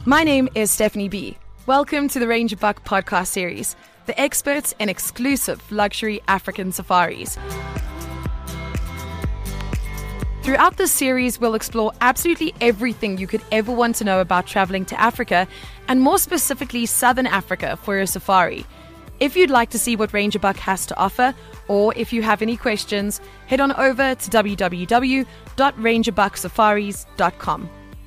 My name is Stephanie B. Welcome to the Ranger Buck podcast series, the experts in exclusive luxury African safaris. Throughout this series, we'll explore absolutely everything you could ever want to know about traveling to Africa, and more specifically Southern Africa for a safari. If you'd like to see what Ranger Buck has to offer, or if you have any questions, head on over to www.rangerbucksafaris.com.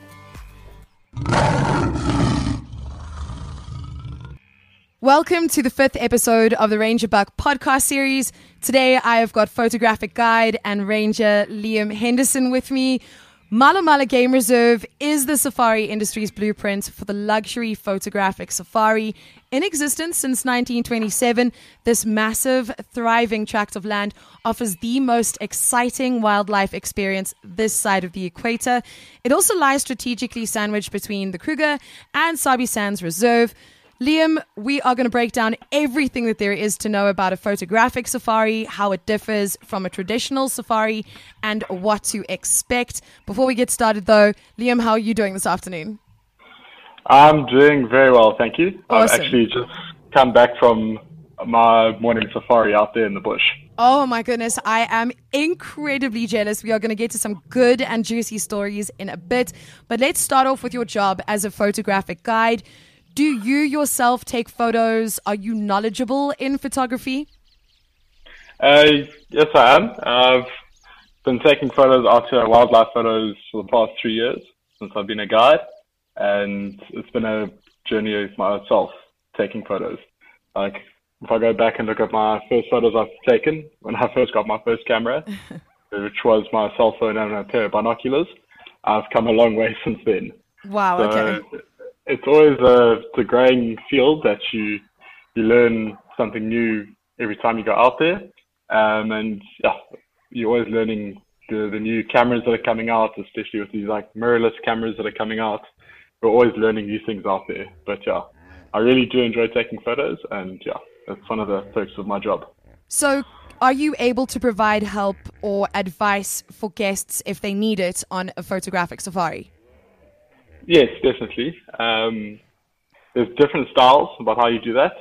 Welcome to the 5th episode of the Ranger Buck podcast series. Today I have got photographic guide and ranger Liam Henderson with me. Mala Mala Game Reserve is the safari industry's blueprint for the luxury photographic safari. In existence since 1927, this massive, thriving tract of land offers the most exciting wildlife experience this side of the equator. It also lies strategically sandwiched between the Kruger and Sabi Sands Reserve. Liam, we are going to break down everything that there is to know about a photographic safari, how it differs from a traditional safari, and what to expect. Before we get started, though, Liam, how are you doing this afternoon? I'm doing very well, thank you. Awesome. I've actually just come back from my morning safari out there in the bush. Oh my goodness, I am incredibly jealous. We are going to get to some good and juicy stories in a bit, but let's start off with your job as a photographic guide. Do you yourself take photos? Are you knowledgeable in photography? Yes, I am. I've been taking photos out here, wildlife photos, for the past 3 years since I've been a guide, and it's been a journey of myself taking photos. Like, if I go back and look at my first photos I've taken when I first got my first camera, which was my cell phone and a pair of binoculars, I've come a long way since then. Wow, okay. It's always a growing field that you learn something new every time you go out there. And yeah, you're always learning the new cameras that are coming out, especially with these like mirrorless cameras that are coming out. We're always learning new things out there. But yeah, I really do enjoy taking photos, and yeah, that's one of the perks of my job. So are you able to provide help or advice for guests if they need it on a photographic safari? Yes, definitely. There's different styles about how you do that.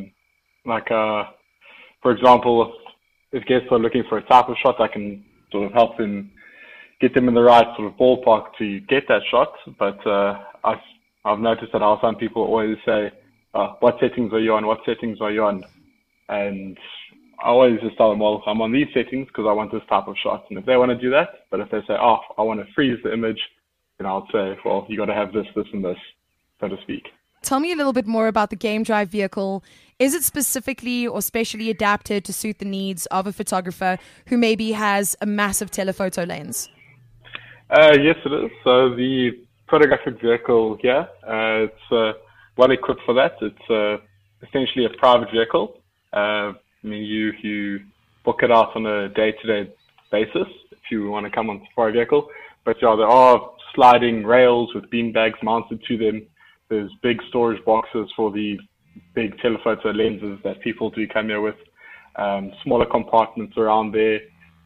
For example, if guests are looking for a type of shot, I can sort of help them get them in the right sort of ballpark to get that shot. But I've noticed that how some people always say, what settings are you on? What settings are you on? And I always just tell them, well, I'm on these settings because I want this type of shot. And if they want to do that, but if they say, I want to freeze the image, then I'll say, well, you got to have this, this, and this, so to speak. Tell me a little bit more about the Game Drive vehicle. Is it specifically or specially adapted to suit the needs of a photographer who maybe has a massive telephoto lens? Yes, it is. So the photographic vehicle here, it's well equipped for that. It's essentially a private vehicle. You book it out on a day-to-day basis if you want to come on safari vehicle. But yeah, there are sliding rails with bean bags mounted to them. There's big storage boxes for the big telephoto lenses that people do come here with. Smaller compartments around there.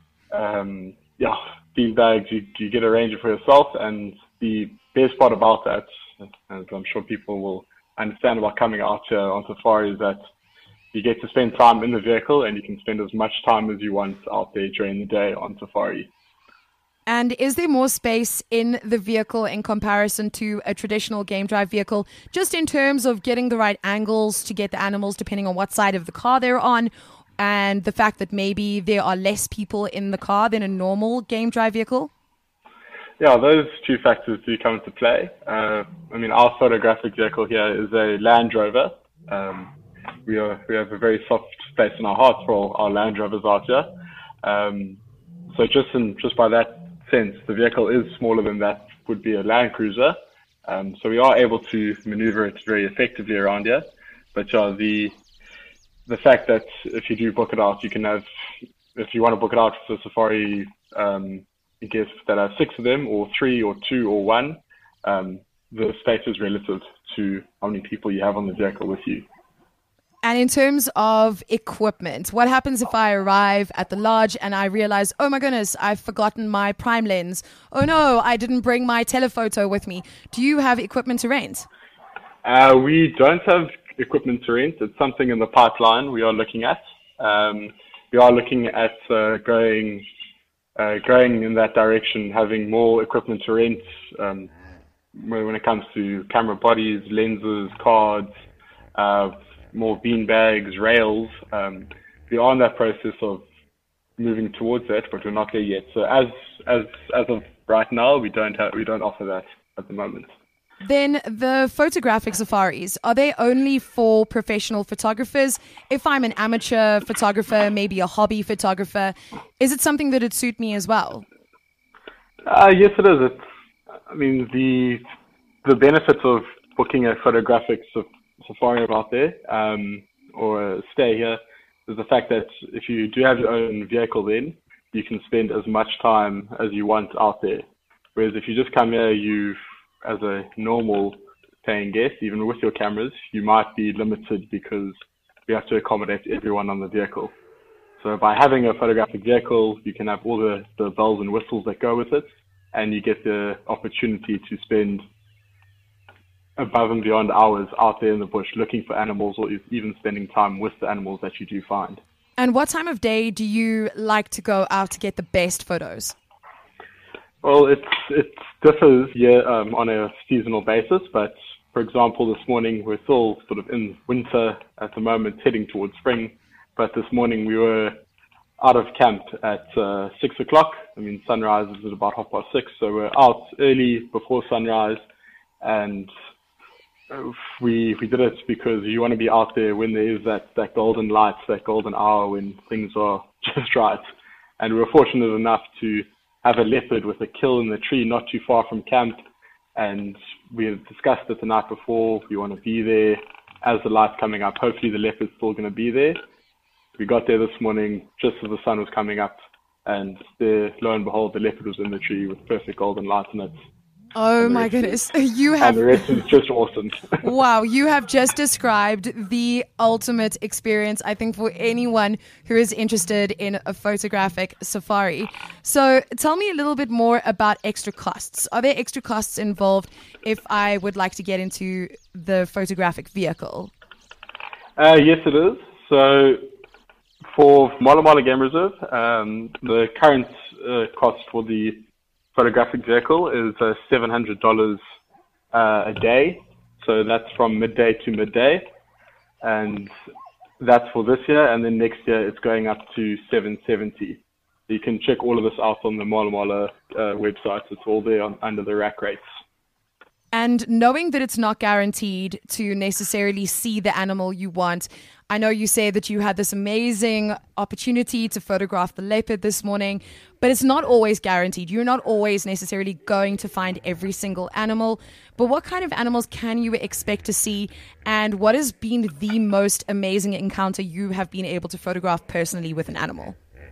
Bean bags, you get a ranger for yourself. And the best part about that, as I'm sure people will understand about coming out here on safari, is that you get to spend time in the vehicle and you can spend as much time as you want out there during the day on safari. And is there more space in the vehicle in comparison to a traditional Game Drive vehicle, just in terms of getting the right angles to get the animals depending on what side of the car they're on, and the fact that maybe there are less people in the car than a normal Game Drive vehicle? Yeah, those two factors do come into play. Our photographic vehicle here is a Land Rover. We have a very soft space in our hearts for our Land Rovers out here. So just by that sense, the vehicle is smaller than that would be a Land Cruiser. So we are able to maneuver it very effectively around here. But the fact that if you do book it out, you can have, if you want to book it out for safari, guests that have 6 of them, or 3, or 2, or 1, the space is relative to how many people you have on the vehicle with you. And in terms of equipment, what happens if I arrive at the lodge and I realize, oh my goodness, I've forgotten my prime lens. Oh no, I didn't bring my telephoto with me. Do you have equipment to rent? We don't have equipment to rent. It's something in the pipeline we are looking at. We are looking at going in that direction, having more equipment to rent when it comes to camera bodies, lenses, cards, more bean bags, rails. We are in that process of moving towards that, but we're not there yet. So as of right now, we don't offer that at the moment. Then the photographic safaris, are they only for professional photographers? If I'm an amateur photographer, maybe a hobby photographer, is it something that would suit me as well? Yes, it is. The benefits of booking a photographic safari out there or a stay here is the fact that if you do have your own vehicle, then you can spend as much time as you want out there. Whereas if you just come here, as a normal paying guest, even with your cameras, you might be limited because we have to accommodate everyone on the vehicle. So by having a photographic vehicle, you can have all the bells and whistles that go with it, and you get the opportunity to spend above and beyond hours out there in the bush looking for animals, or even spending time with the animals that you do find. And what time of day do you like to go out to get the best photos? Well, it differs on a seasonal basis, but for example, this morning we're still sort of in winter at the moment, heading towards spring. But this morning we were out of camp at 6 o'clock. Sunrise is at about 6:30, so we're out early before sunrise, and we did it because you want to be out there when there is that golden light, that golden hour when things are just right. And we were fortunate enough to have a leopard with a kill in the tree not too far from camp, and we had discussed it the night before. We want to be there as the light's coming up. Hopefully the leopard's still going to be there. We got there this morning just as the sun was coming up, and there, lo and behold, the leopard was in the tree with perfect golden light in it. Oh my goodness. And the rest is just awesome. Wow, you have just described the ultimate experience, I think, for anyone who is interested in a photographic safari. So tell me a little bit more about extra costs. Are there extra costs involved if I would like to get into the photographic vehicle? Yes, it is. So for Mala Mala Game Reserve, the current cost for the photographic vehicle is $700 a day. So that's from midday to midday. And that's for this year. And then next year it's going up to $770. You can check all of this out on the Mala Mala website. It's all there under the rack rates. And knowing that it's not guaranteed to necessarily see the animal you want, I know you say that you had this amazing opportunity to photograph the leopard this morning, but it's not always guaranteed. You're not always necessarily going to find every single animal. But what kind of animals can you expect to see? And what has been the most amazing encounter you have been able to photograph personally with an animal?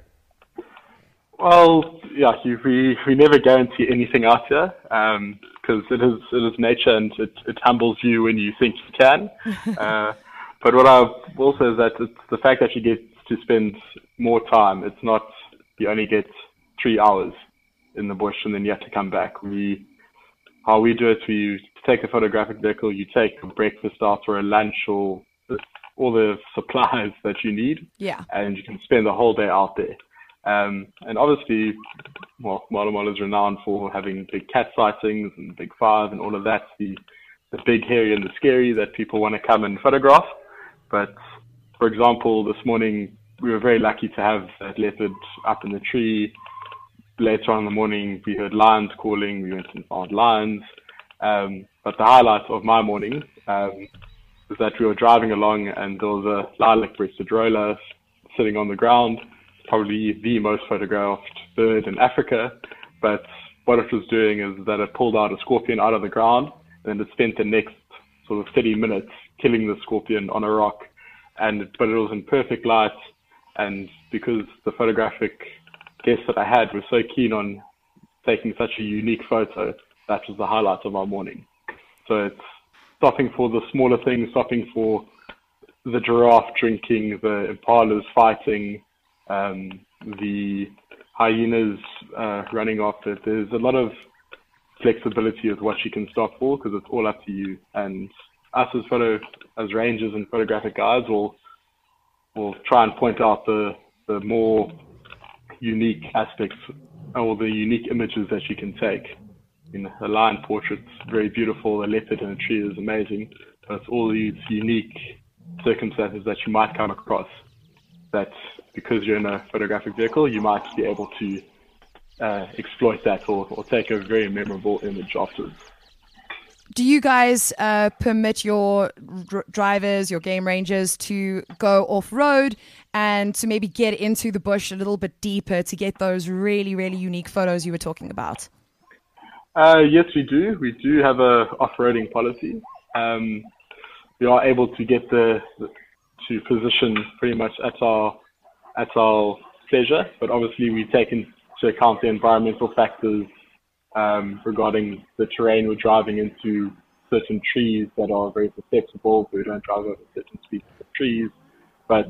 Well, yeah, we never guarantee anything out here because it is nature, and it humbles you when you think you can. But what I will say is that it's the fact that you get to spend more time. It's not you only get 3 hours in the bush and then you have to come back. How we do it, we take a photographic vehicle, you take a breakfast out or a lunch or all the supplies that you need, and you can spend the whole day out there. And obviously, Mala Mala is renowned for having big cat sightings and big five and all of that, the big, hairy and the scary that people want to come and photograph. But for example, this morning, we were very lucky to have that leopard up in the tree. Later on in the morning, we heard lions calling. We went and found lions. But the highlight of my morning was that we were driving along and there was a lilac-breasted roller sitting on the ground, probably the most photographed bird in Africa. But what it was doing is that it pulled out a scorpion out of the ground, and it spent the next sort of 30 minutes killing the scorpion on a rock. But it was in perfect light, and because the photographic guests that I had were so keen on taking such a unique photo, that was the highlight of our morning. So it's stopping for the smaller things, stopping for the giraffe drinking, the impalas fighting, the hyenas running after it. There's a lot of flexibility with what you can stop for because it's all up to you. And us as rangers and photographic guides will try and point out the more unique aspects or the unique images that you can take. A lion portrait's very beautiful, a leopard in a tree is amazing, but it's all these unique circumstances that you might come across that because you're in a photographic vehicle, you might be able to exploit that or take a very memorable image afterwards. Do you guys permit your drivers, your game rangers, to go off-road and to maybe get into the bush a little bit deeper to get those really, really unique photos you were talking about? Yes, we do. We do have a off-roading policy. We are able to get to position pretty much at our pleasure, but obviously we take into account the environmental factors regarding the terrain we're driving into, certain trees that are very susceptible, so we don't drive over certain species of trees. But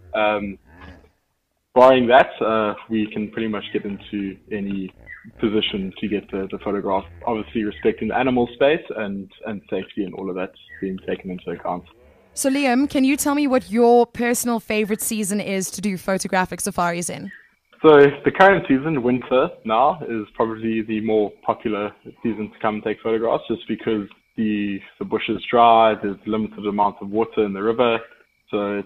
barring that, we can pretty much get into any position to get the photograph, obviously respecting the animal space and safety and all of that being taken into account. So Liam, can you tell me what your personal favorite season is to do photographic safaris in? So the current season, winter now, is probably the more popular season to come and take photographs just because the bush is dry, there's limited amount of water in the river, so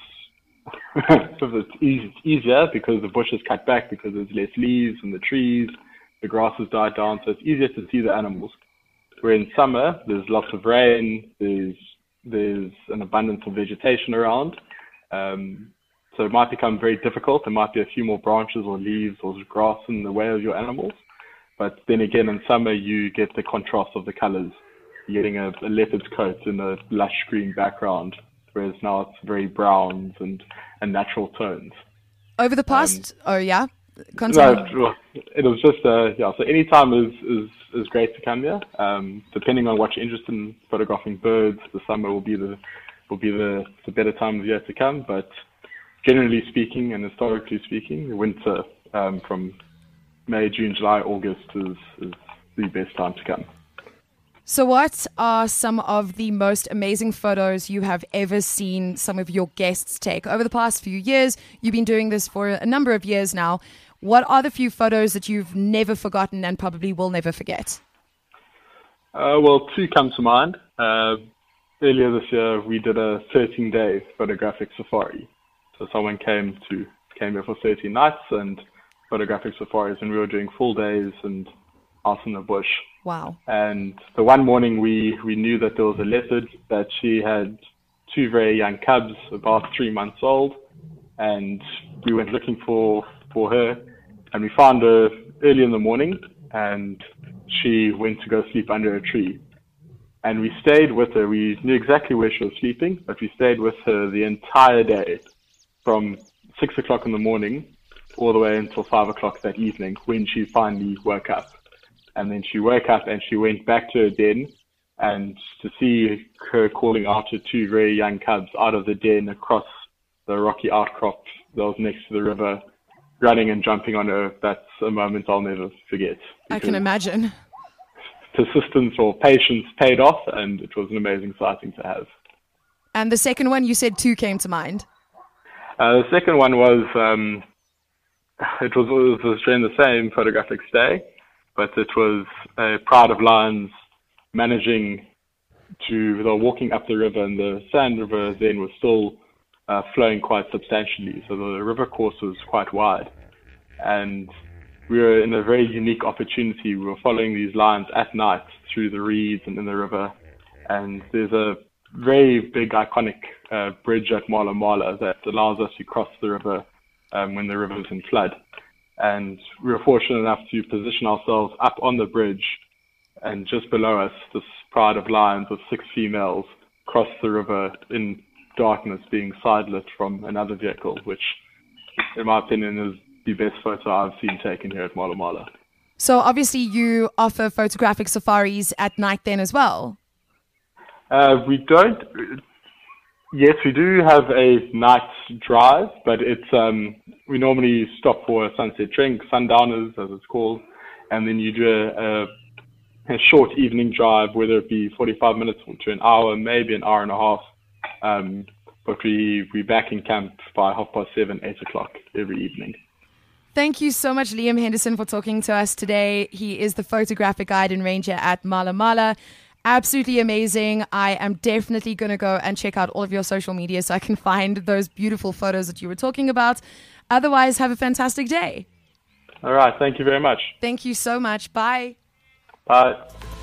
it's easier because the bush is cut back because there's less leaves in the trees, the grass has died down, so it's easier to see the animals. Where in summer, there's lots of rain, there's an abundance of vegetation around, so it might become very difficult. There might be a few more branches or leaves or grass in the way of your animals. But then again, in summer, you get the contrast of the colors. You're getting a leopard's coat in a lush green background, whereas now it's very browns and natural tones. Over the past, continue. No, it was just, so any time is great to come here. Depending on what you're interested in photographing birds, the summer will be the better time of year to come. But generally speaking and historically speaking, winter from May, June, July, August is the best time to come. So what are some of the most amazing photos you have ever seen some of your guests take? Over the past few years, you've been doing this for a number of years now. What are the few photos that you've never forgotten and probably will never forget? Well, two come to mind. Earlier this year, we did a 13-day photographic safari. So someone came here for 13 nights and photographic safaris, and we were doing full days and out in the bush. Wow. And the one morning we knew that there was a leopard, that she had two very young cubs, about 3 months old, and we went looking for her, and we found her early in the morning, and she went to go sleep under a tree. And we stayed with her. We knew exactly where she was sleeping, but we stayed with her the entire day, from 6 o'clock in the morning all the way until 5 o'clock that evening when she finally woke up. And then she woke up and she went back to her den, and to see her calling out her two very young cubs out of the den across the rocky outcrop that was next to the river, running and jumping on her, that's a moment I'll never forget. I can imagine. Persistence or patience paid off, and it was an amazing sighting to have. And the second one, you said two came to mind. The second one was, it was during the same photographic stay, but it was a pride of lions they were walking up the river, and the Sand River then was still flowing quite substantially, so the river course was quite wide. And we were in a very unique opportunity. We were following these lions at night through the reeds and in the river, and there's a very big iconic bridge at Mala Mala that allows us to cross the river when the river's in flood. And we were fortunate enough to position ourselves up on the bridge, and just below us, this pride of lions with 6 females crossed the river in darkness, being sidelit from another vehicle, which, in my opinion, is the best photo I've seen taken here at Mala Mala. So obviously you offer photographic safaris at night then as well? We don't. Yes, we do have a night drive, but it's we normally stop for a sunset drink, sundowners as it's called, and then you do a short evening drive, whether it be 45 minutes to an hour, maybe an hour and a half. But we're back in camp by 7:30, 8 o'clock every evening. Thank you so much, Liam Henderson, for talking to us today. He is the photographic guide and ranger at Mala Mala. Absolutely amazing. I am definitely going to go and check out all of your social media so I can find those beautiful photos that you were talking about. Otherwise, have a fantastic day. All right. Thank you very much. Thank you so much. Bye. Bye.